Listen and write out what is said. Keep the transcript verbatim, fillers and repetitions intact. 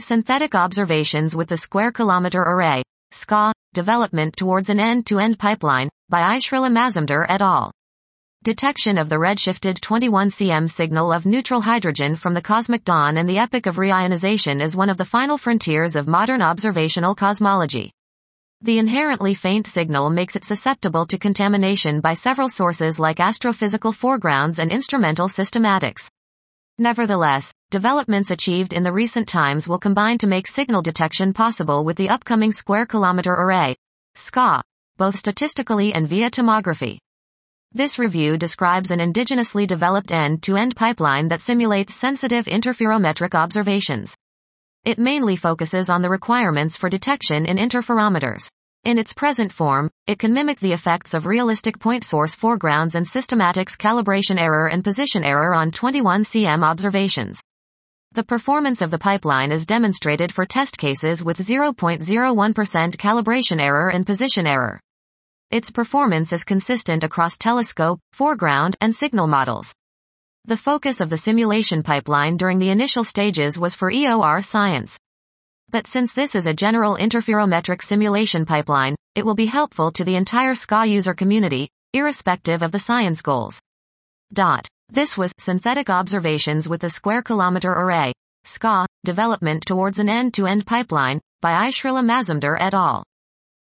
Synthetic Observations with the Square Kilometre Array, S K A, Development Towards an End-to-End Pipeline, by Ayshrila Mazumdar et al. Detection of the redshifted twenty-one centimeter signal of neutral hydrogen from the cosmic dawn and the epoch of reionization is one of the final frontiers of modern observational cosmology. The inherently faint signal makes it susceptible to contamination by several sources like astrophysical foregrounds and instrumental systematics. Nevertheless, developments achieved in the recent times will combine to make signal detection possible with the upcoming Square Kilometre Array, S K A, both statistically and via tomography. This review describes an indigenously developed end-to-end pipeline that simulates sensitive interferometric observations. It mainly focuses on the requirements for detection in interferometers. In its present form, it can mimic the effects of realistic point source foregrounds and systematics calibration error and position error on twenty-one centimeter observations. The performance of the pipeline is demonstrated for test cases with zero point zero one percent calibration error and position error. Its performance is consistent across telescope, foreground, and signal models. The focus of the simulation pipeline during the initial stages was for E O R science. But since this is a general interferometric simulation pipeline, it will be helpful to the entire S K A user community, irrespective of the science goals. Dot. This was Synthetic Observations with the Square Kilometre Array, S K A, Development Towards an End-to-End Pipeline, by Ayshrila Mazumdar et al.